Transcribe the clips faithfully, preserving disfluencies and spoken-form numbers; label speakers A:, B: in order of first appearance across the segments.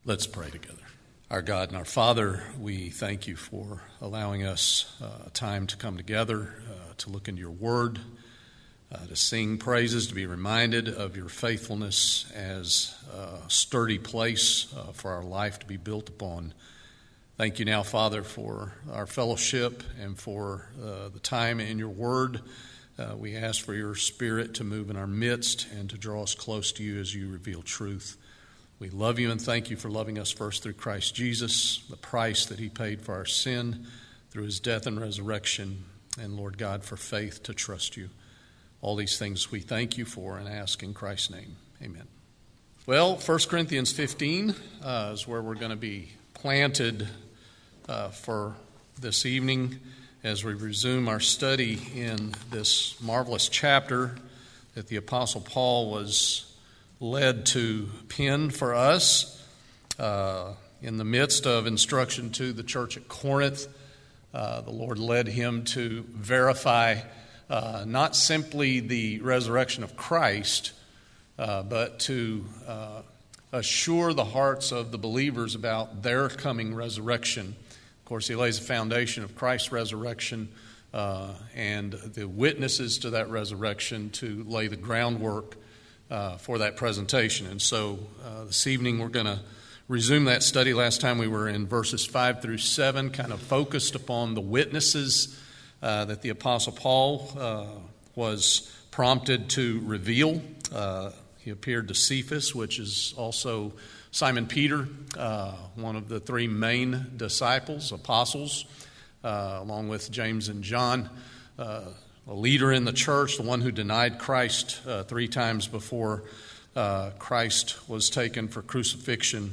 A: Let's pray together. Our God and our Father, we thank you for allowing us uh, a time to come together, uh, to look into your word, uh, to sing praises, to be reminded of your faithfulness as a sturdy place uh, for our life to be built upon. Thank you now, Father, for our fellowship and for uh, the time in your word. Uh, we ask for your Spirit to move in our midst and to draw us close to you as you reveal truth. We love you and thank you for loving us first through Christ Jesus, the price that he paid for our sin through his death and resurrection, and Lord God, for faith to trust you. All these things we thank you for and ask in Christ's name. Amen. Well, First Corinthians fifteen uh, is where we're going to be planted uh, for this evening as we resume our study in this marvelous chapter that the Apostle Paul was led to pen for us uh, in the midst of instruction to the church at Corinth. Uh, the Lord led him to verify uh, not simply the resurrection of Christ, uh, but to uh, assure the hearts of the believers about their coming resurrection. Of course, he lays the foundation of Christ's resurrection uh, and the witnesses to that resurrection to lay the groundwork Uh, for that presentation. And so uh, this evening we're going to resume that study. Last time we were in verses five through seven, kind of focused upon the witnesses uh, that the Apostle Paul uh, was prompted to reveal. Uh, he appeared to Cephas, which is also Simon Peter, uh, one of the three main disciples, apostles, uh, along with James and John, uh, a leader in the church, the one who denied Christ uh, three times before uh, Christ was taken for crucifixion,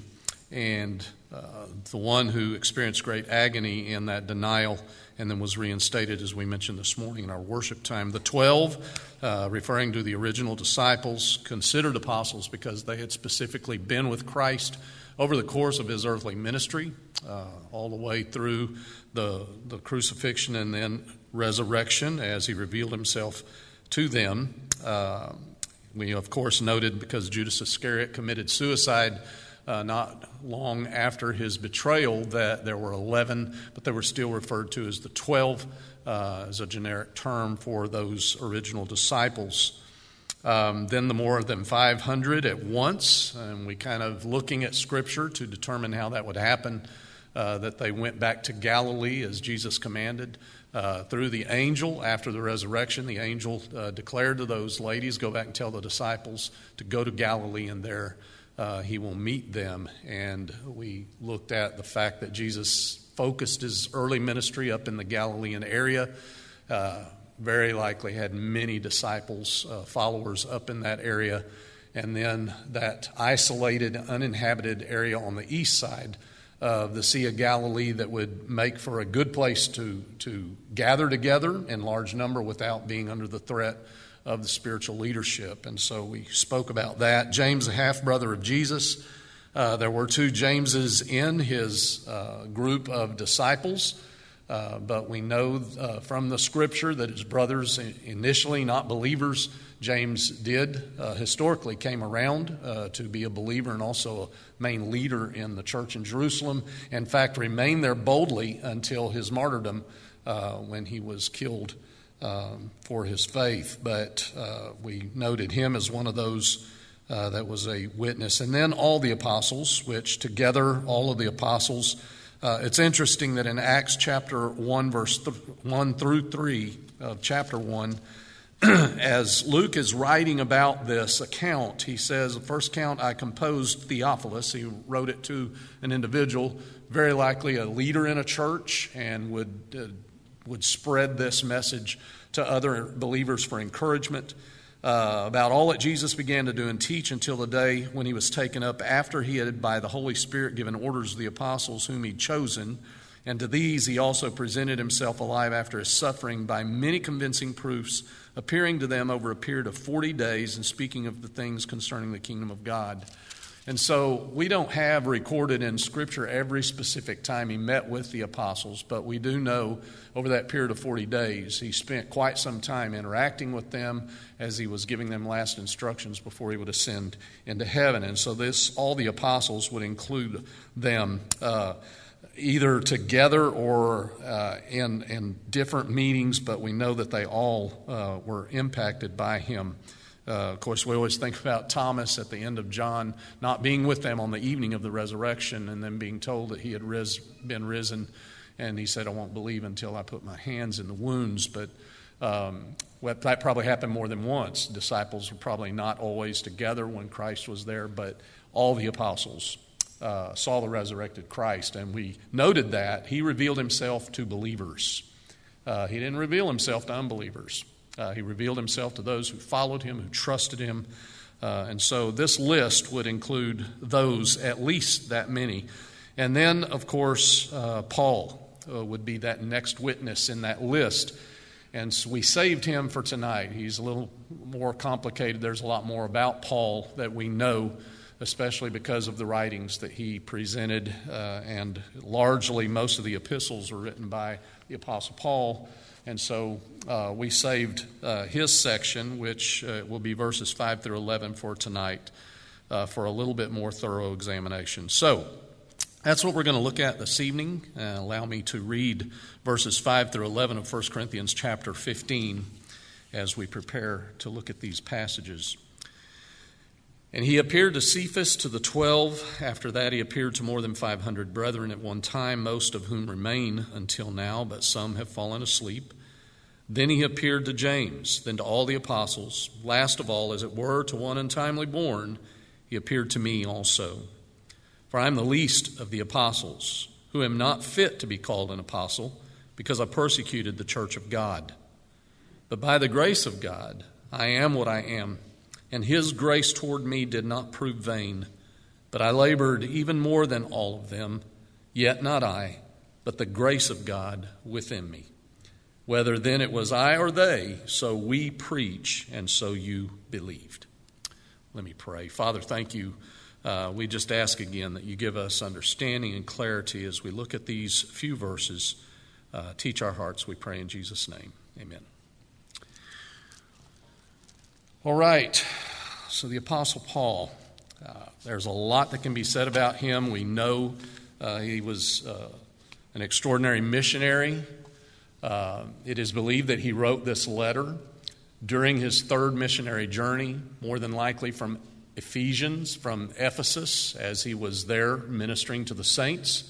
A: and uh, the one who experienced great agony in that denial and then was reinstated, as we mentioned this morning in our worship time. The twelve, uh, referring to the original disciples, considered apostles because they had specifically been with Christ over the course of his earthly ministry, uh, all the way through the, the crucifixion and then resurrection as he revealed himself to them. Uh, we, of course, noted because Judas Iscariot committed suicide uh, not long after his betrayal that there were eleven, but they were still referred to as the twelve uh, as a generic term for those original disciples. Um, then the more than five hundred at once, and we kind of looking at Scripture to determine how that would happen, uh, that they went back to Galilee as Jesus commanded. Uh, through the angel, after the resurrection, the angel uh, declared to those ladies, go back and tell the disciples to go to Galilee, and there uh, he will meet them. And we looked at the fact that Jesus focused his early ministry up in the Galilean area, uh, very likely had many disciples, uh, followers up in that area, and then that isolated, uninhabited area on the east side of the Sea of Galilee that would make for a good place to, to gather together in large number without being under the threat of the spiritual leadership. And so we spoke about that. James, the half-brother of Jesus. Uh, there were two Jameses in his uh, group of disciples. Uh, but we know uh, from the Scripture that his brothers, initially not believers, James did uh, historically came around uh, to be a believer and also a main leader in the church in Jerusalem. In fact, remained there boldly until his martyrdom uh, when he was killed um, for his faith. But uh, we noted him as one of those uh, that was a witness. And then all the apostles, which together, all of the apostles. Uh, it's interesting that in Acts chapter one, verse th- one through three of chapter one, as Luke is writing about this account, he says, the first account I composed Theophilus. He wrote it to an individual, very likely a leader in a church, and would uh, would spread this message to other believers for encouragement uh, about all that Jesus began to do and teach until the day when he was taken up, after he had by the Holy Spirit given orders to the apostles whom he'd chosen. And to these he also presented himself alive after his suffering by many convincing proofs, appearing to them over a period of forty days and speaking of the things concerning the kingdom of God. And so we don't have recorded in Scripture every specific time he met with the apostles, but we do know over that period of forty days, he spent quite some time interacting with them as he was giving them last instructions before he would ascend into heaven. And so this, all the apostles would include them uh, either together or uh, in, in different meetings, but we know that they all uh, were impacted by him. Uh, of course, we always think about Thomas at the end of John not being with them on the evening of the resurrection and then being told that he had ris- been risen. And he said, I won't believe until I put my hands in the wounds. But um, that probably happened more than once. Disciples were probably not always together when Christ was there, but all the apostles uh, saw the resurrected Christ. And we noted that he revealed himself to believers. Uh, he didn't reveal himself to unbelievers. Uh, he revealed himself to those who followed him, who trusted him. Uh, and so this list would include those, at least that many. And then, of course, uh, Paul uh, would be that next witness in that list. And so we saved him for tonight. He's a little more complicated. There's a lot more about Paul that we know, especially because of the writings that he presented. Uh, and largely, most of the epistles were written by the Apostle Paul. And so uh, we saved uh, his section, which uh, will be verses five through eleven for tonight, uh, for a little bit more thorough examination. So that's what we're going to look at this evening. Uh, allow me to read verses five through eleven of First Corinthians chapter fifteen as we prepare to look at these passages. And he appeared to Cephas, to the twelve. After that he appeared to more than five hundred brethren at one time, most of whom remain until now, but some have fallen asleep. Then he appeared to James, then to all the apostles. Last of all, as it were, to one untimely born, he appeared to me also. For I am the least of the apostles, who am not fit to be called an apostle, because I persecuted the church of God. But by the grace of God, I am what I am. And his grace toward me did not prove vain, but I labored even more than all of them, yet not I, but the grace of God within me. Whether then it was I or they, so we preach, and so you believed. Let me pray. Father, thank you. Uh, we just ask again that you give us understanding and clarity as we look at these few verses. Uh, teach our hearts, we pray in Jesus' name. Amen. All right, so the Apostle Paul, uh, there's a lot that can be said about him. We know uh, he was uh, an extraordinary missionary. Uh, it is believed that he wrote this letter during his third missionary journey, more than likely from Ephesians, from Ephesus, as he was there ministering to the saints,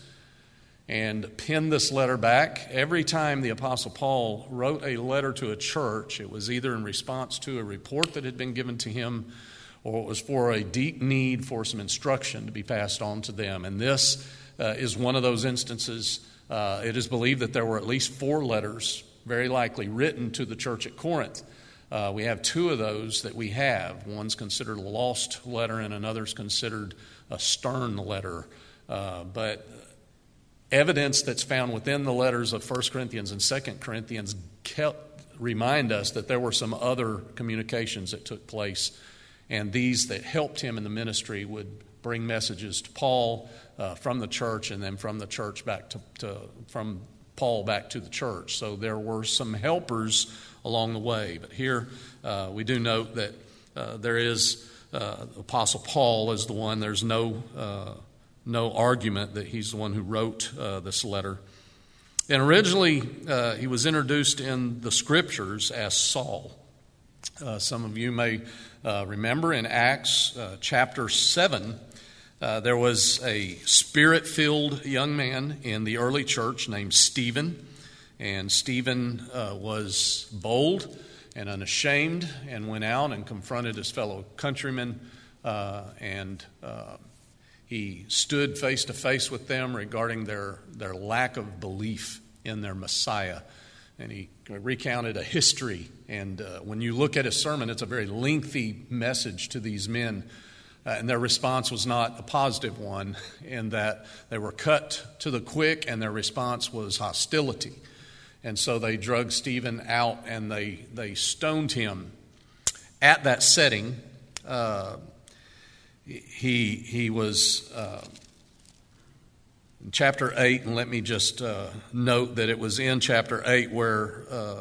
A: and penned this letter back. Every time the Apostle Paul wrote a letter to a church, it was either in response to a report that had been given to him, or it was for a deep need for some instruction to be passed on to them. And this uh, is one of those instances. Uh, it is believed that there were at least four letters, very likely written to the church at Corinth. Uh, we have two of those that we have. One's considered a lost letter, and another's considered a stern letter. Uh, but evidence that's found within the letters of First Corinthians and Second Corinthians kept, remind us that there were some other communications that took place, and these that helped him in the ministry would bring messages to Paul uh, from the church, and then from the church back to, to from Paul back to the church. So there were some helpers along the way. But here uh, we do note that uh, there is uh, Apostle Paul is the one. There's no uh, no argument that he's the one who wrote uh, this letter. And originally uh, he was introduced in the Scriptures as Saul. Uh, some of you may uh, remember in Acts uh, chapter seven, uh, there was a Spirit-filled young man in the early church named Stephen. And Stephen uh, was bold and unashamed and went out and confronted his fellow countrymen, uh, and uh, he stood face to face with them regarding their, their lack of belief in their Messiah. And he recounted a history. And uh, when you look at his sermon, it's a very lengthy message to these men. Uh, and their response was not a positive one, in that they were cut to the quick, and their response was hostility. And so they drug Stephen out and they, they stoned him. At that setting, uh, he he was uh, in chapter eight, and let me just uh, note that it was in chapter eight where uh,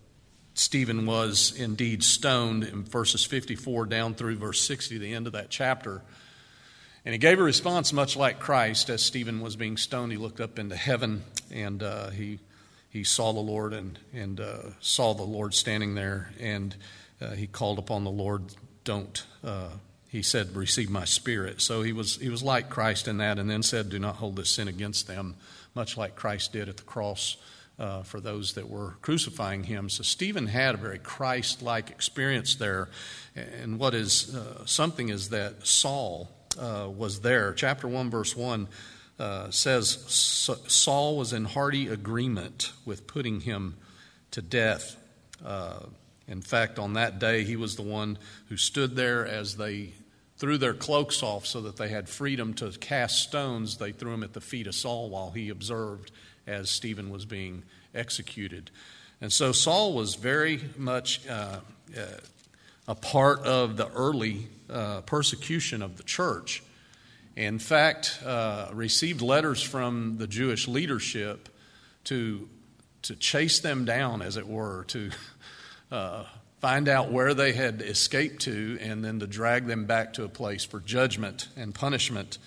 A: Stephen was indeed stoned in verses fifty-four down through verse sixty, the end of that chapter. And he gave a response much like Christ. As Stephen was being stoned, he looked up into heaven, and uh, he he saw the Lord and, and uh, saw the Lord standing there, and uh, he called upon the Lord, don't, uh, he said, receive my spirit. So he was he was like Christ in that, and then said, do not hold this sin against them, much like Christ did at the cross uh, for those that were crucifying him. So Stephen had a very Christ-like experience there. And what is uh, something is that Saul uh, was there. Chapter one, verse one uh, says, Saul was in hearty agreement with putting him to death. Uh, in fact, on that day, he was the one who stood there as they threw their cloaks off so that they had freedom to cast stones. They threw them at the feet of Saul while he observed as Stephen was being executed. And so Saul was very much uh, uh, a part of the early uh, persecution of the church. In fact, uh, received letters from the Jewish leadership to to chase them down, as it were, to uh, find out where they had escaped to, and then to drag them back to a place for judgment and punishment.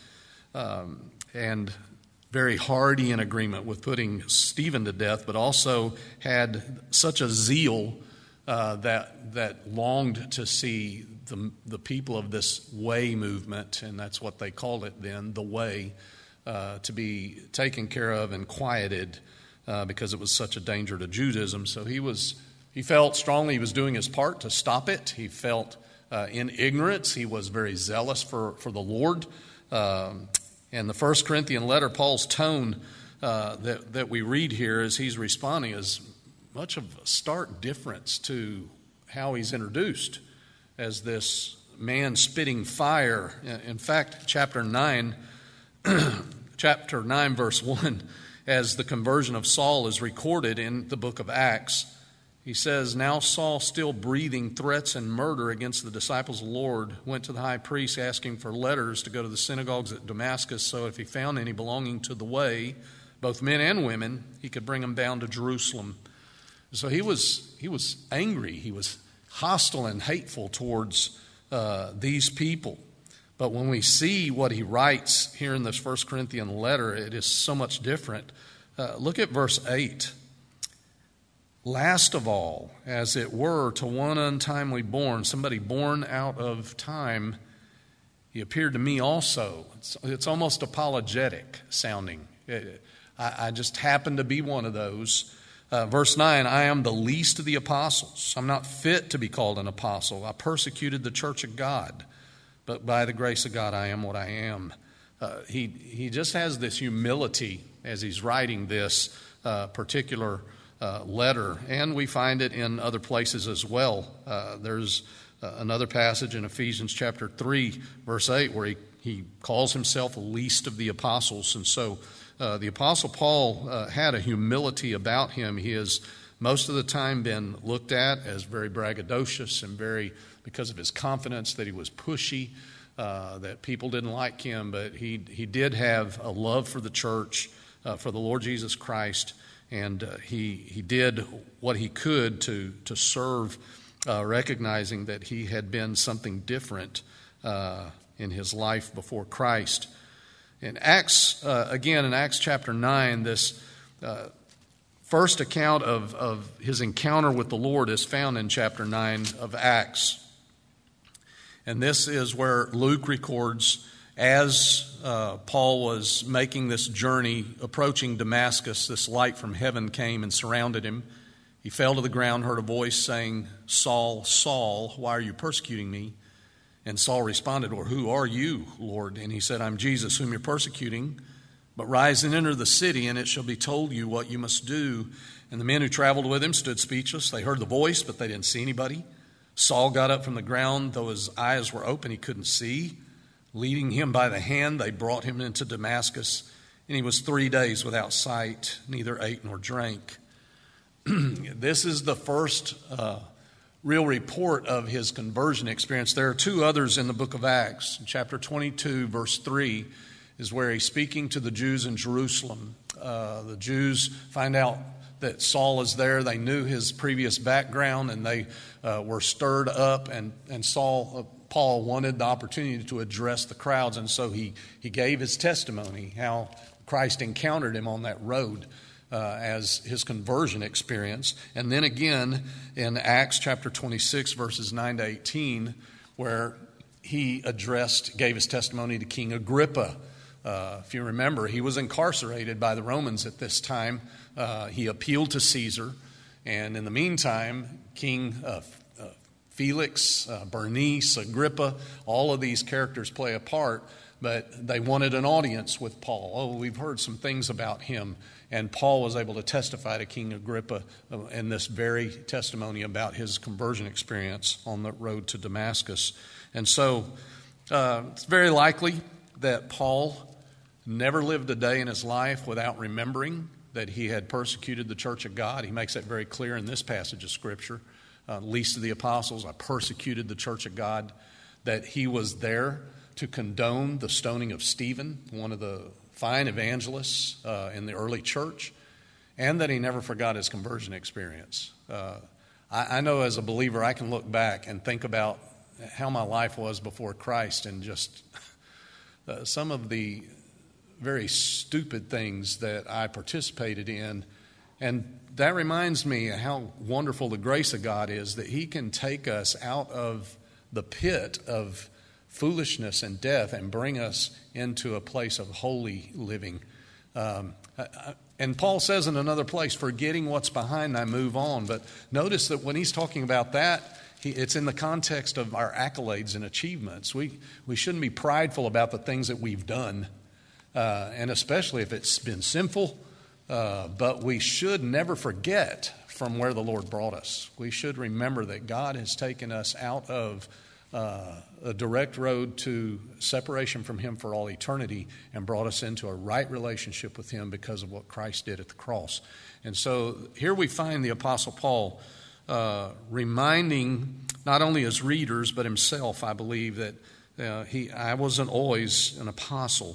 A: Um, and very hardy in agreement with putting Stephen to death, but also had such a zeal uh, that that longed to see the the people of this way movement, and that's what they called it then, the way, uh, to be taken care of and quieted uh, because it was such a danger to Judaism. So he was he felt strongly he was doing his part to stop it. He felt uh, in ignorance. He was very zealous for for the Lord. Um, And the First Corinthian letter, Paul's tone uh, that, that we read here as he's responding is much of a stark difference to how he's introduced as this man spitting fire. In fact, chapter nine, chapter nine, verse one, as the conversion of Saul is recorded in the book of Acts, he says, now Saul, still breathing threats and murder against the disciples of the Lord, went to the high priest asking for letters to go to the synagogues at Damascus, so if he found any belonging to the way, both men and women, he could bring them down to Jerusalem. So he was he was angry. He was hostile and hateful towards uh, these people. But when we see what he writes here in this First Corinthian letter, it is so much different. Uh, look at verse eight. Last of all, as it were, to one untimely born, somebody born out of time, he appeared to me also. It's, it's almost apologetic sounding. It, I, I just happen to be one of those. Uh, verse nine, I am the least of the apostles. I'm not fit to be called an apostle. I persecuted the church of God, but by the grace of God I am what I am. Uh, he, he just has this humility as he's writing this uh, particular Uh, letter, and we find it in other places as well. Uh, there's uh, another passage in Ephesians chapter three, verse eight, where he, he calls himself the least of the apostles. And so uh, the Apostle Paul uh, had a humility about him. He has most of the time been looked at as very braggadocious and very, because of his confidence, that he was pushy, uh, that people didn't like him, but he, he did have a love for the church, uh, for the Lord Jesus Christ. And uh, he he did what he could to to serve, uh, recognizing that he had been something different uh, in his life before Christ. In Acts, uh, again in Acts chapter nine, this uh, first account of, of his encounter with the Lord is found in chapter nine of Acts. And this is where Luke records, as uh, Paul was making this journey, approaching Damascus, this light from heaven came and surrounded him. He fell to the ground, heard a voice saying, Saul, Saul, why are you persecuting me? And Saul responded, or who are you, Lord? And he said, I'm Jesus, whom you're persecuting. But rise and enter the city, and it shall be told you what you must do. And the men who traveled with him stood speechless. They heard the voice, but they didn't see anybody. Saul got up from the ground, though his eyes were open, he couldn't see. Leading him by the hand, they brought him into Damascus, and he was three days without sight, neither ate nor drank. This is the first uh, real report of his conversion experience. There are two others in the book of Acts. Chapter twenty-two, verse three, is where he's speaking to the Jews in Jerusalem. Uh, the Jews find out that Saul is there. They knew his previous background, and they uh, were stirred up, and, and Saul, uh, Paul wanted the opportunity to address the crowds, and so he, he gave his testimony, how Christ encountered him on that road uh, as his conversion experience. And then again in Acts chapter twenty-six, verses nine to eighteen, where he addressed, gave his testimony to King Agrippa. Uh, if you remember, he was incarcerated by the Romans at this time. Uh, he appealed to Caesar, and in the meantime, King uh, uh, Felix, uh, Bernice, Agrippa, all of these characters play a part, but they wanted an audience with Paul. Oh, we've heard some things about him, and Paul was able to testify to King Agrippa in this very testimony about his conversion experience on the road to Damascus. And so uh, it's very likely that Paul never lived a day in his life without remembering that he had persecuted the church of God. He makes that very clear in this passage of Scripture. Uh, least of the apostles, I persecuted the church of God. That he was there to condone the stoning of Stephen, one of the fine evangelists uh, in the early church, and that he never forgot his conversion experience. Uh, I, I know as a believer I can look back and think about how my life was before Christ, and just uh, some of the very stupid things that I participated in. And that reminds me how wonderful the grace of God is, that He can take us out of the pit of foolishness and death and bring us into a place of holy living. Um, and Paul says in another place, forgetting what's behind, I move on. But notice that when he's talking about that, he, it's in the context of our accolades and achievements. We, we shouldn't be prideful about the things that we've done. Uh, and especially if it's been sinful, uh, but we should never forget from where the Lord brought us. We should remember that God has taken us out of uh, a direct road to separation from Him for all eternity and brought us into a right relationship with Him because of what Christ did at the cross. And so here we find the Apostle Paul uh, reminding not only his readers but himself, I believe, that uh, he I wasn't always an apostle.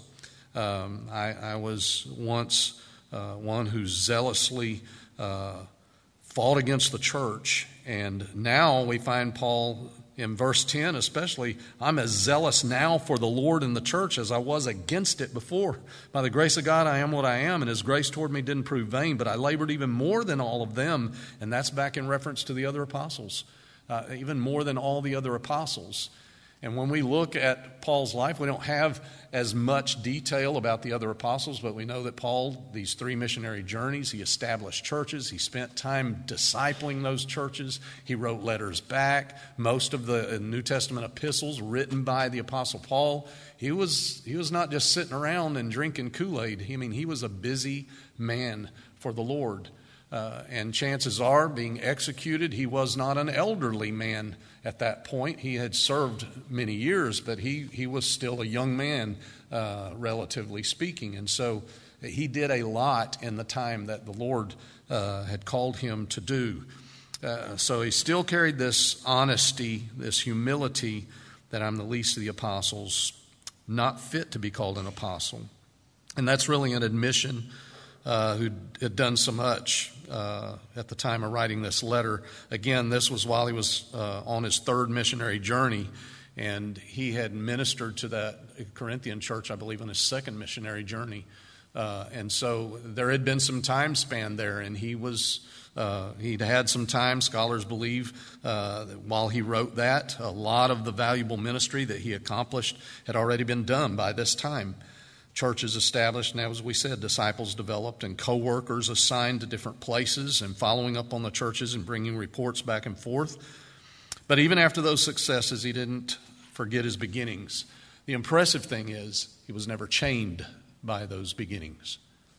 A: Um, I, I was once uh, one who zealously uh, fought against the church, and now we find Paul in verse ten especially, I'm as zealous now for the Lord and the church as I was against it before. By the grace of God I am what I am, and His grace toward me didn't prove vain, but I labored even more than all of them, and that's back in reference to the other apostles, uh, even more than all the other apostles. And when we look at Paul's life, we don't have as much detail about the other apostles, but we know that Paul, these three missionary journeys, he established churches. He spent time discipling those churches. He wrote letters back. Most of the New Testament epistles written by the Apostle Paul, he was he was not just sitting around and drinking Kool-Aid. I mean, he was a busy man for the Lord. Uh, and chances are, being executed, he was not an elderly man at that point. He had served many years, but he, he was still a young man, uh, relatively speaking. And so he did a lot in the time that the Lord uh, had called him to do. Uh, so he still carried this honesty, this humility, that I'm the least of the apostles, not fit to be called an apostle. And that's really an admission uh, who had done so much Uh, at the time of writing this letter. Again, this was while he was uh, on his third missionary journey, and he had ministered to that Corinthian church, I believe, on his second missionary journey. Uh, and so there had been some time span there, and he was uh, he'd had some time. Scholars believe uh, that while he wrote that, a lot of the valuable ministry that he accomplished had already been done by this time. Churches established, and as we said, disciples developed, and co-workers assigned to different places and following up on the churches and bringing reports back and forth. But even after those successes, he didn't forget his beginnings. The impressive thing is he was never chained by those beginnings.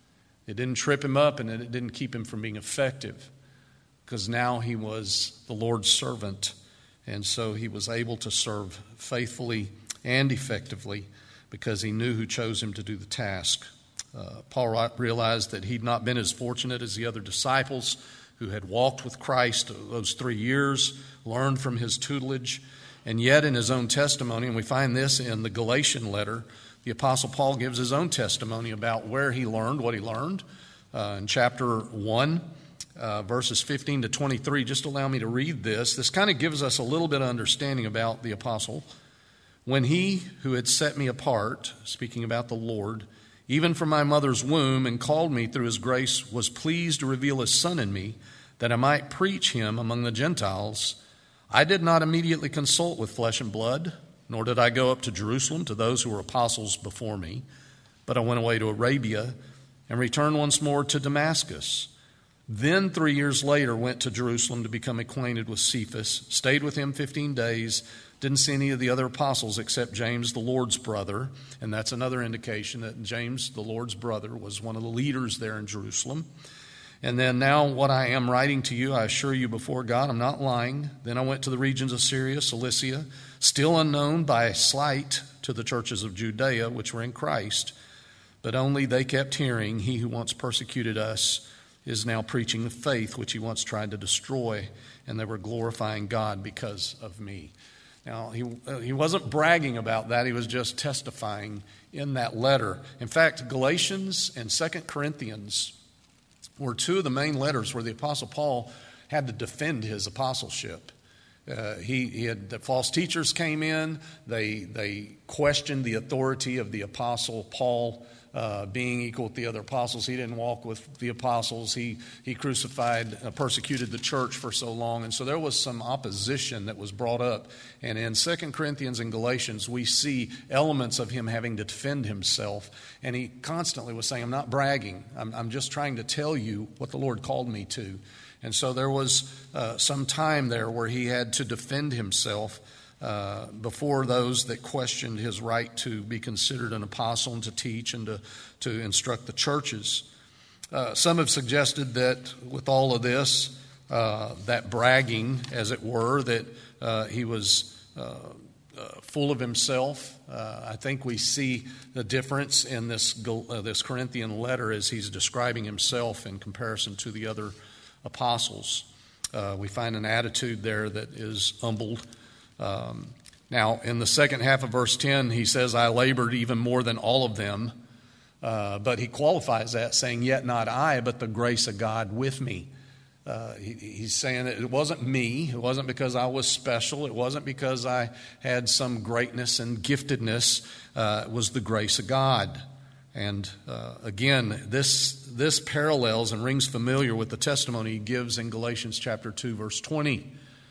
A: It didn't trip him up, and it didn't keep him from being effective, because now he was the Lord's servant, and so he was able to serve faithfully and effectively, because he knew who chose him to do the task. Uh, Paul realized that he'd not been as fortunate as the other disciples who had walked with Christ those three years, learned from his tutelage, and yet in his own testimony, and we find this in the Galatian letter, the Apostle Paul gives his own testimony about where he learned what he learned. Uh, in chapter one, uh, verses fifteen to twenty-three, just allow me to read this. This kind of gives us a little bit of understanding about the apostle. When he who had set me apart, speaking about the Lord, even from my mother's womb, and called me through his grace, was pleased to reveal his Son in me, that I might preach him among the Gentiles, I did not immediately consult with flesh and blood, nor did I go up to Jerusalem to those who were apostles before me, but I went away to Arabia and returned once more to Damascus. Then three years later went to Jerusalem to become acquainted with Cephas, stayed with him fifteen days, didn't see any of the other apostles except James, the Lord's brother, and that's another indication that James, the Lord's brother, was one of the leaders there in Jerusalem. And then now what I am writing to you, I assure you before God, I'm not lying. Then I went to the regions of Syria, Cilicia, still unknown by sight to the churches of Judea, which were in Christ. But only they kept hearing, he who once persecuted us is now preaching the faith which he once tried to destroy, and they were glorifying God because of me. Now, he, uh, he wasn't bragging about that. He was just testifying in that letter. In fact, Galatians and Second Corinthians were two of the main letters where the Apostle Paul had to defend his apostleship. Uh, he, he had the false teachers came in. They they questioned the authority of the Apostle Paul uh, being equal with the other apostles. He didn't walk with the apostles. He he crucified, uh, persecuted the church for so long, and so there was some opposition that was brought up. And in Second Corinthians and Galatians, we see elements of him having to defend himself. And he constantly was saying, "I'm not bragging. I'm, I'm just trying to tell you what the Lord called me to." And so there was uh, some time there where he had to defend himself uh, before those that questioned his right to be considered an apostle and to teach and to, to instruct the churches. Uh, some have suggested that with all of this, uh, that bragging, as it were, that uh, he was uh, uh, full of himself. Uh, I think we see the difference in this, uh, this Corinthian letter as he's describing himself in comparison to the other apostles. Uh, we find an attitude there that is humbled. Um, now, in the second half of verse ten, he says, I labored even more than all of them. Uh, but he qualifies that, saying, yet not I, but the grace of God with me. Uh, he, he's saying that it wasn't me. It wasn't because I was special. It wasn't because I had some greatness and giftedness. Uh, it was the grace of God. And uh, again, this this parallels and rings familiar with the testimony he gives in Galatians chapter two, verse twenty.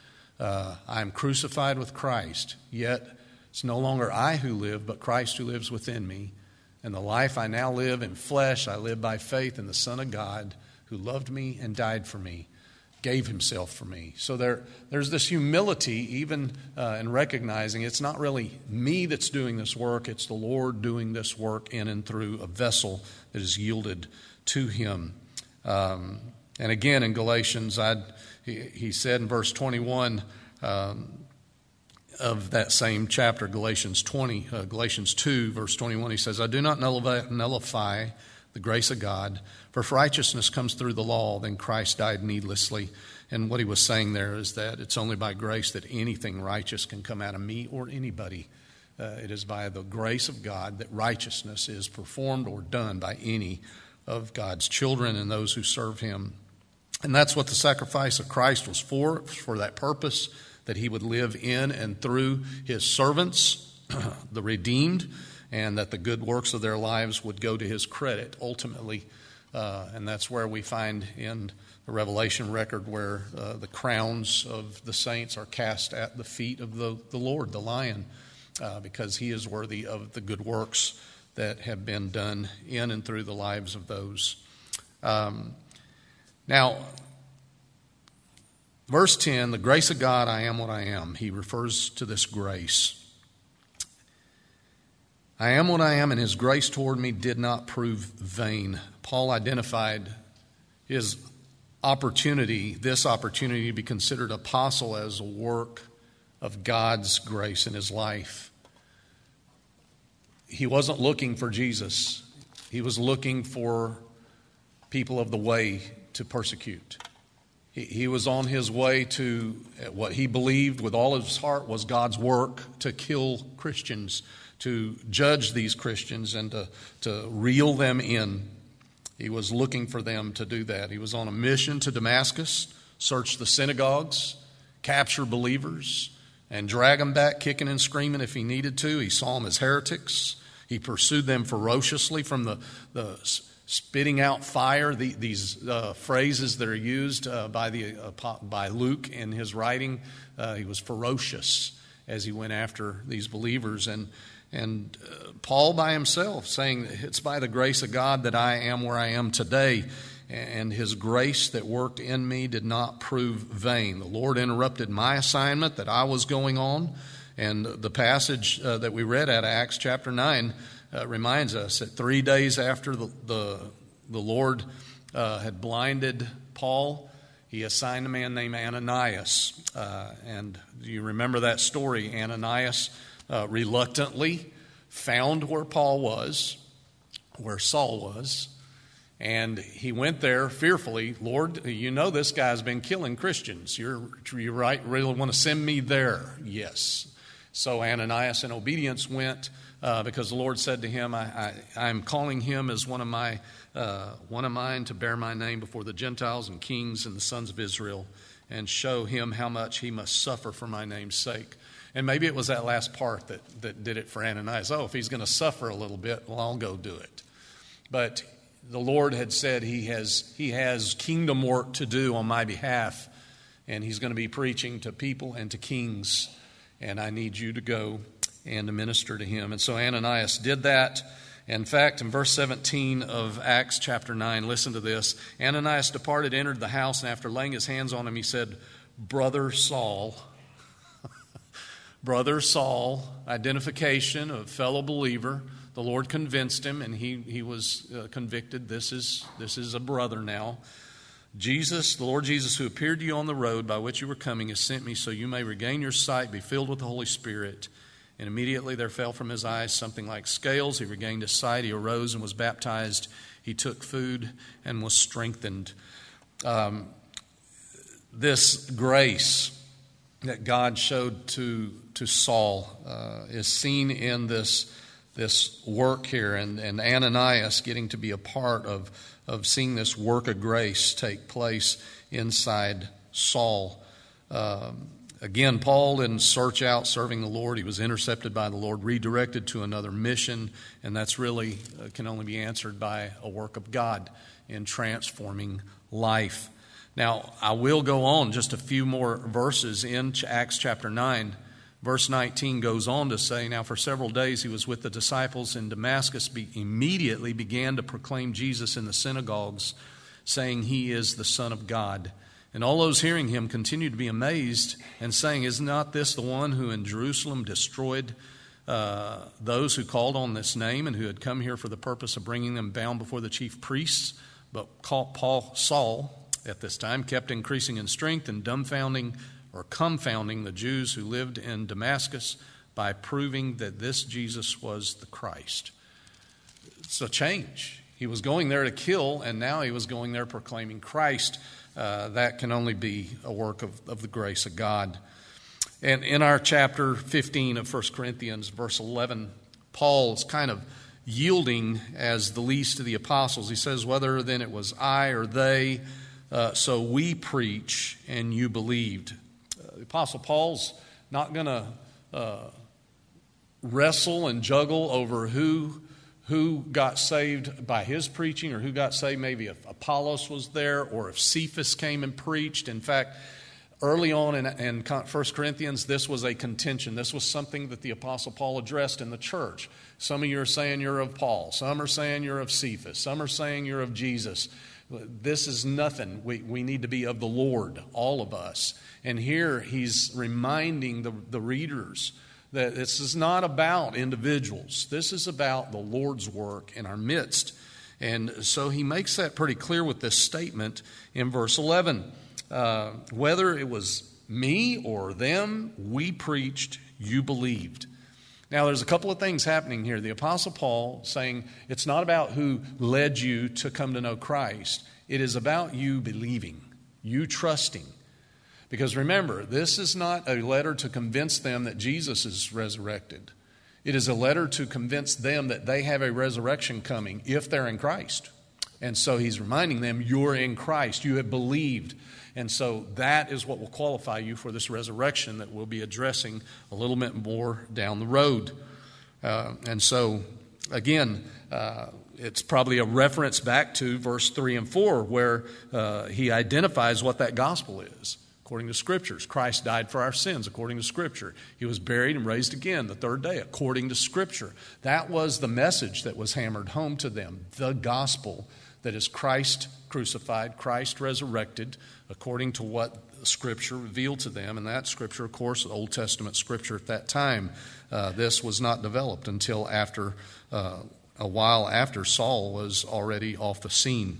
A: Uh, I am crucified with Christ, yet it's no longer I who live, but Christ who lives within me. And the life I now live in flesh, I live by faith in the Son of God, who loved me and died for me, gave himself for me. So there, there's this humility even uh, in recognizing it's not really me that's doing this work, it's the Lord doing this work in and through a vessel that is yielded to him. Um, and again in Galatians, I'd, he, he said in verse twenty-one um, of that same chapter, Galatians twenty, uh, Galatians two, verse twenty-one, he says, I do not nullify, nullify the grace of God, for if righteousness comes through the law, then Christ died needlessly. And what he was saying there is that it's only by grace that anything righteous can come out of me or anybody. Uh, it is by the grace of God that righteousness is performed or done by any of God's children and those who serve him. And that's what the sacrifice of Christ was for, for that purpose, that he would live in and through his servants, the redeemed, and that the good works of their lives would go to his credit ultimately. Uh, and that's where we find in the Revelation record where uh, the crowns of the saints are cast at the feet of the, the Lord, the Lion, uh, because he is worthy of the good works that have been done in and through the lives of those. Um, now, verse ten, the grace of God, I am what I am. He refers to this grace. I am what I am, and his grace toward me did not prove vain. Paul identified his opportunity, this opportunity to be considered apostle, as a work of God's grace in his life. He wasn't looking for Jesus. He was looking for people of the way to persecute. He, he was on his way to what he believed with all his heart was God's work to kill Christians, to judge these Christians and to, to reel them in. He was looking for them to do that. He was on a mission to Damascus, search the synagogues, capture believers, and drag them back kicking and screaming if he needed to. He saw them as heretics. He pursued them ferociously from the, the spitting out fire, the, these uh, phrases that are used uh, by, the, uh, by Luke in his writing. Uh, he was ferocious as he went after these believers. And, and uh, Paul by himself saying, it's by the grace of God that I am where I am today. And his grace that worked in me did not prove vain. The Lord interrupted my assignment that I was going on. And the passage uh, that we read out of Acts chapter nine uh, reminds us that three days after the, the, the Lord uh, had blinded Paul, he assigned a man named Ananias. Uh, and do you remember that story? Ananias uh, reluctantly found where Paul was, where Saul was. And he went there fearfully. Lord, you know this guy's been killing Christians. You're, you right, really want to send me there? Yes. So Ananias in obedience went uh, because the Lord said to him, I, I, I'm calling him as one of my uh, one of mine to bear my name before the Gentiles and kings and the sons of Israel and show him how much he must suffer for my name's sake. And maybe it was that last part that, that did it for Ananias. Oh, if he's going to suffer a little bit, well, I'll go do it. But the Lord had said he has he has kingdom work to do on my behalf, and he's going to be preaching to people and to kings, and I need you to go and to minister to him. And so Ananias did that. In fact, in verse seventeen of Acts chapter nine, listen to this. Ananias departed, entered the house, and after laying his hands on him, he said, Brother Saul, Brother Saul, identification of fellow believer. The Lord convinced him, and he, he was uh, convicted. This is, this is a brother now. Jesus, the Lord Jesus, who appeared to you on the road by which you were coming, has sent me so you may regain your sight, be filled with the Holy Spirit. And immediately there fell from his eyes something like scales. He regained his sight. He arose and was baptized. He took food and was strengthened. Um, this grace that God showed to, to Saul uh, is seen in this this work here, and, and Ananias getting to be a part of, of seeing this work of grace take place inside Saul. Um, again, Paul didn't search out serving the Lord. He was intercepted by the Lord, redirected to another mission, and that's really uh, can only be answered by a work of God in transforming life. Now, I will go on just a few more verses in Acts chapter nine. Verse nineteen goes on to say, now for several days he was with the disciples in Damascus, be, immediately began to proclaim Jesus in the synagogues, saying he is the Son of God. And all those hearing him continued to be amazed and saying, is not this the one who in Jerusalem destroyed uh, those who called on this name and who had come here for the purpose of bringing them bound before the chief priests? But Paul, Saul, at this time, kept increasing in strength and dumbfounding or confounding the Jews who lived in Damascus by proving that this Jesus was the Christ. It's a change. He was going there to kill, and now he was going there proclaiming Christ. Uh, that can only be a work of, of the grace of God. And in our chapter fifteen of First Corinthians, verse eleven, Paul is kind of yielding as the least of the apostles. He says, whether then it was I or they, uh, so we preach and you believed. The Apostle Paul's not going to uh, wrestle and juggle over who who got saved by his preaching or who got saved. Maybe if Apollos was there or if Cephas came and preached. In fact, early on in, in First Corinthians, this was a contention. This was something that the Apostle Paul addressed in the church. Some of you are saying you're of Paul. Some are saying you're of Cephas. Some are saying you're of Jesus. This is nothing. We, we need to be of the Lord, all of us. And here he's reminding the, the readers that this is not about individuals. This is about the Lord's work in our midst. And so he makes that pretty clear with this statement in verse eleven. Uh, whether it was me or them, we preached, you believed. Now, there's a couple of things happening here. The Apostle Paul saying it's not about who led you to come to know Christ. It is about you believing. you trusting. Because remember, this is not a letter to convince them that Jesus is resurrected. It is a letter to convince them that they have a resurrection coming if they're in Christ. And so he's reminding them, you're in Christ, you have believed. And so that is what will qualify you for this resurrection that we'll be addressing a little bit more down the road. Uh, and so, again, uh, it's probably a reference back to verse three and four where uh, he identifies what that gospel is. According to Scriptures, Christ died for our sins, according to Scripture. He was buried and raised again the third day, according to Scripture. That was the message that was hammered home to them, the gospel that is Christ crucified, Christ resurrected, according to what Scripture revealed to them. And that Scripture, of course, the Old Testament Scripture at that time, uh, this was not developed until after uh, a while after Saul was already off the scene.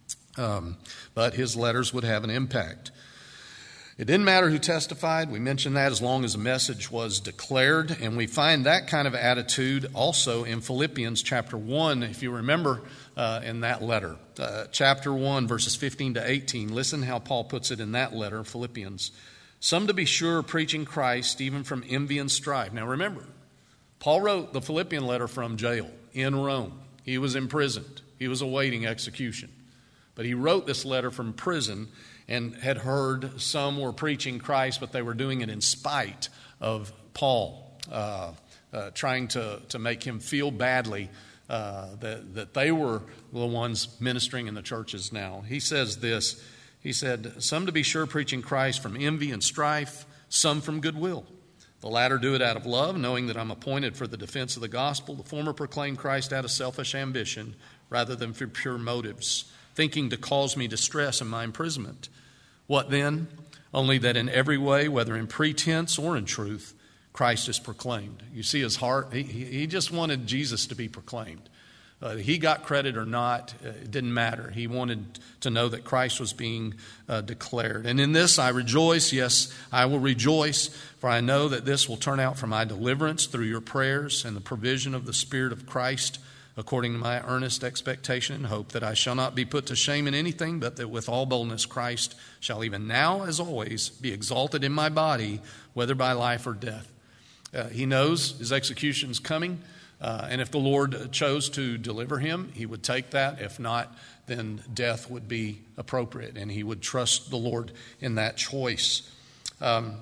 A: Um, but his letters would have an impact. It didn't matter who testified. We mentioned that as long as the message was declared. And we find that kind of attitude also in Philippians chapter one, if you remember uh, in that letter. Uh, chapter one, verses fifteen to eighteen. Listen how Paul puts it in that letter, Philippians. Some to be sure preaching Christ even from envy and strife. Now remember, Paul wrote the Philippian letter from jail in Rome. He was imprisoned. He was awaiting execution. But he wrote this letter from prison and had heard some were preaching Christ, but they were doing it in spite of Paul, uh, uh, trying to, to make him feel badly uh, that, that they were the ones ministering in the churches now. He says this, he said, some to be sure preaching Christ from envy and strife, some from goodwill. The latter do it out of love, knowing that I'm appointed for the defense of the gospel. The former proclaim Christ out of selfish ambition rather than for pure motives, thinking to cause me distress in my imprisonment. What then? Only that in every way, whether in pretense or in truth, Christ is proclaimed. You see his heart? He, he just wanted Jesus to be proclaimed. Uh, he got credit or not, uh, it didn't matter. He wanted to know that Christ was being uh, declared. And in this I rejoice, yes, I will rejoice, for I know that this will turn out for my deliverance through your prayers and the provision of the Spirit of Christ, according to my earnest expectation and hope, that I shall not be put to shame in anything, but that with all boldness Christ shall even now, as always, be exalted in my body, whether by life or death. Uh, he knows his execution is coming, uh, and if the Lord chose to deliver him, he would take that. If not, then death would be appropriate, and he would trust the Lord in that choice. Um,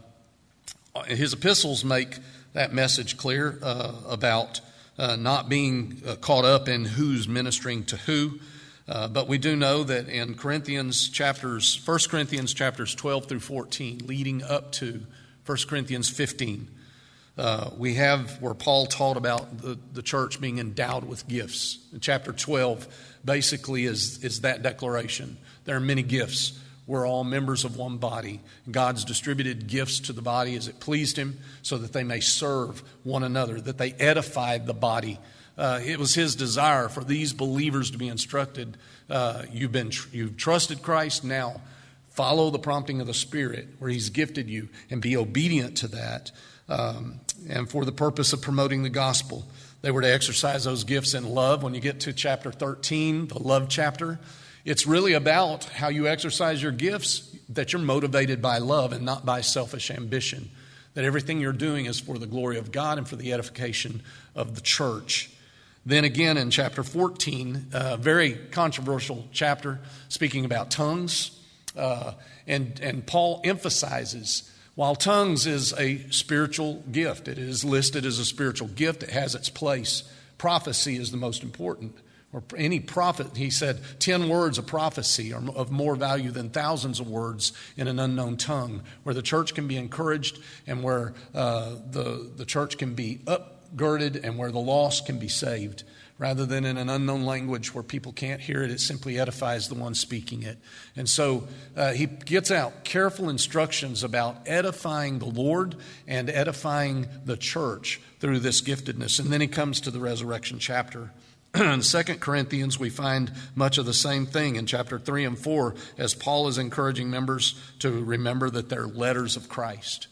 A: his epistles make that message clear uh, about Uh, not being uh, caught up in who's ministering to who. Uh, but we do know that in Corinthians chapters, First Corinthians chapters twelve through fourteen, leading up to First Corinthians fifteen, uh, we have where Paul taught about the, the church being endowed with gifts. In chapter twelve basically is, is that declaration. There are many gifts. We're all members of one body. God's distributed gifts to the body as it pleased him so that they may serve one another, that they edified the body. Uh, it was his desire for these believers to be instructed. Uh, you've been tr- you've trusted Christ, now follow the prompting of the Spirit where he's gifted you and be obedient to that. Um, and for the purpose of promoting the gospel, they were to exercise those gifts in love. When you get to chapter thirteen, the love chapter, it's really about how you exercise your gifts, that you're motivated by love and not by selfish ambition, that everything you're doing is for the glory of God and for the edification of the church. Then again in chapter fourteen, a very controversial chapter, speaking about tongues, uh, and, and Paul emphasizes, while tongues is a spiritual gift, it is listed as a spiritual gift, it has its place. Prophecy is the most important. Or any prophet, he said, ten words of prophecy are of more value than thousands of words in an unknown tongue, where the church can be encouraged and where uh, the, the church can be upgirded and where the lost can be saved, rather than in an unknown language where people can't hear it. It simply edifies the one speaking it. And so uh, he gets out careful instructions about edifying the Lord and edifying the church through this giftedness. And then he comes to the resurrection chapter. In Second Corinthians, we find much of the same thing in chapter three and four, as Paul is encouraging members to remember that they're letters of Christ.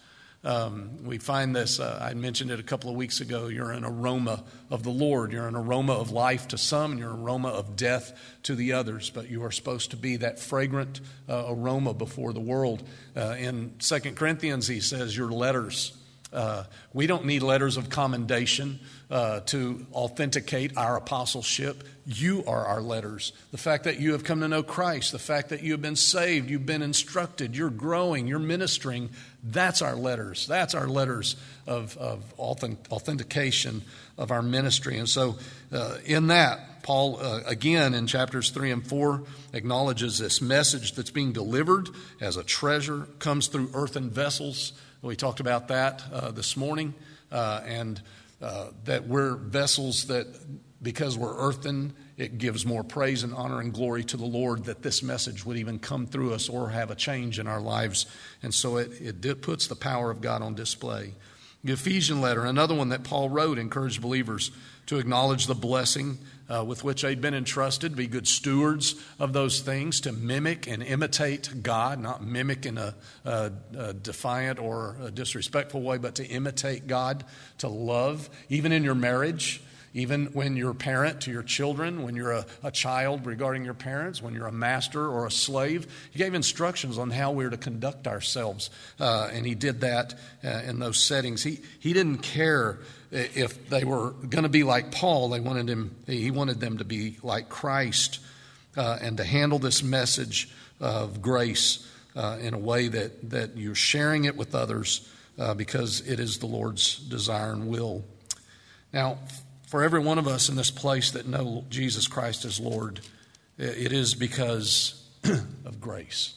A: Um, we find this, uh, I mentioned it a couple of weeks ago, you're an aroma of the Lord. You're an aroma of life to some, and you're an aroma of death to the others. But you are supposed to be that fragrant uh, aroma before the world. Uh, in Second Corinthians, he says, your letters. Uh, we don't need letters of commendation uh, to authenticate our apostleship. You are our letters. The fact that you have come to know Christ, the fact that you have been saved, you've been instructed, you're growing, you're ministering, that's our letters. That's our letters of, of authentication of our ministry. And so uh, in that, Paul, uh, again, in chapters three and four, acknowledges this message that's being delivered as a treasure, comes through earthen vessels. We talked about that uh, this morning, uh, and uh, that we're vessels that, because we're earthen, it gives more praise and honor and glory to the Lord that this message would even come through us or have a change in our lives. And so it, it puts the power of God on display. The Ephesian letter, another one that Paul wrote, encouraged believers to acknowledge the blessing uh, with which they'd been entrusted, to be good stewards of those things, to mimic and imitate God, not mimic in a, a, a defiant or a disrespectful way, but to imitate God, to love, even in your marriage. Even when you're a parent to your children, when you're a, a child regarding your parents, when you're a master or a slave, he gave instructions on how we're to conduct ourselves. Uh, and he did that uh, in those settings. He he didn't care if they were going to be like Paul. They wanted him. He wanted them to be like Christ uh, and to handle this message of grace uh, in a way that, that you're sharing it with others uh, because it is the Lord's desire and will. Now, for every one of us in this place that know Jesus Christ as Lord, it is because of grace.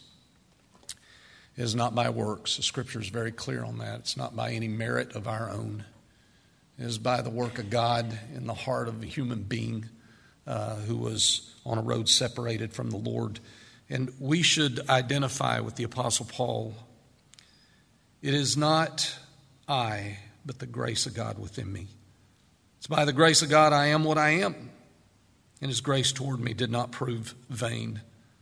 A: It is not by works. The Scripture is very clear on that. It's not by any merit of our own. It is by the work of God in the heart of a human being uh, who was on a road separated from the Lord. And we should identify with the Apostle Paul. It is not I, but the grace of God within me. It's by the grace of God I am what I am, and His grace toward me did not prove vain.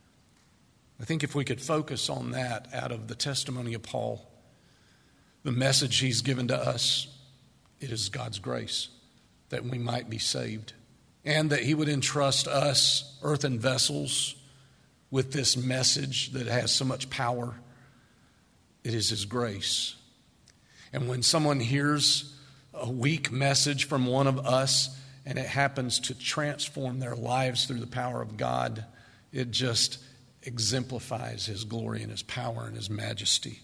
A: I think if we could focus on that out of the testimony of Paul, the message he's given to us, it is God's grace that we might be saved, and that He would entrust us, earthen vessels, with this message that has so much power. It is His grace. And when someone hears a weak message from one of us, and it happens to transform their lives through the power of God, it just exemplifies His glory and His power and His majesty.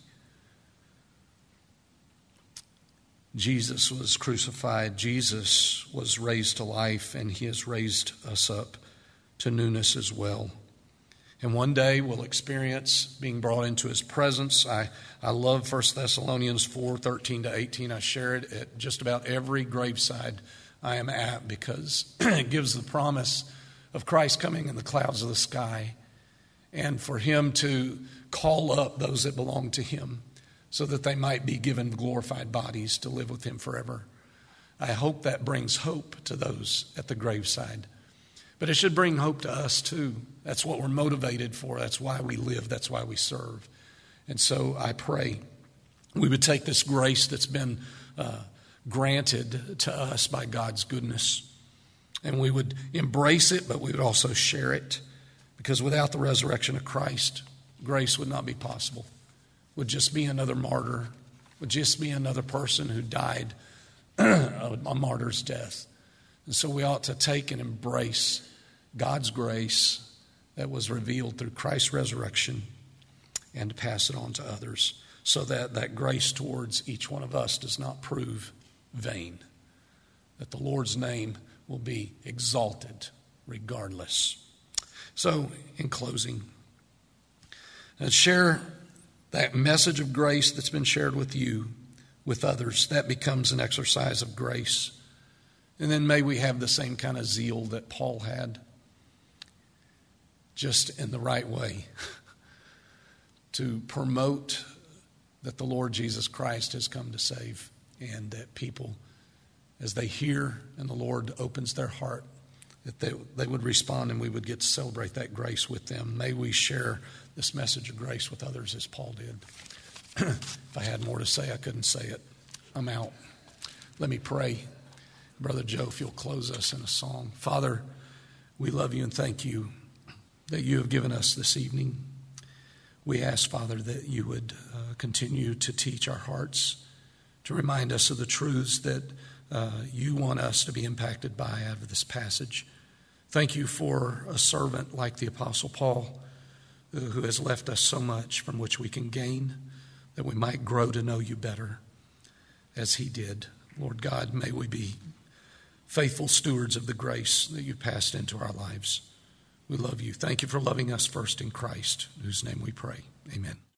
A: Jesus was crucified. Jesus was raised to life, and He has raised us up to newness as well. And one day we'll experience being brought into His presence. I, I love First Thessalonians four, thirteen to eighteen. I share it at just about every graveside I am at because it gives the promise of Christ coming in the clouds of the sky and for Him to call up those that belong to Him so that they might be given glorified bodies to live with Him forever. I hope that brings hope to those at the graveside. But it should bring hope to us too. That's what we're motivated for. That's why we live. That's why we serve. And so I pray we would take this grace that's been uh, granted to us by God's goodness, and we would embrace it, but we would also share it, because without the resurrection of Christ, grace would not be possible. Would just be another martyr. Would just be another person who died a martyr's death. And so we ought to take and embrace God's grace that was revealed through Christ's resurrection and to pass it on to others so that that grace towards each one of us does not prove vain, that the Lord's name will be exalted regardless. So, in closing, let's share that message of grace that's been shared with you with others. That becomes an exercise of grace. And then may we have the same kind of zeal that Paul had, just in the right way, to promote that the Lord Jesus Christ has come to save, and that people, as they hear and the Lord opens their heart, that they, they would respond and we would get to celebrate that grace with them. May we share this message of grace with others as Paul did.
B: If I had more to say, I couldn't say it. I'm out. Let me pray. Brother Joe, if you'll close us in a song. Father, we love you and thank you that you have given us this evening. We ask, Father, that you would uh, continue to teach our hearts, to remind us of the truths that uh, you want us to be impacted by out of this passage. Thank you for a servant like the Apostle Paul, uh, who has left us so much from which we can gain, that we might grow to know you better as he did. Lord God, may we be faithful stewards of the grace that you passed into our lives. We love you. Thank you for loving us first in Christ, in whose name we pray. Amen.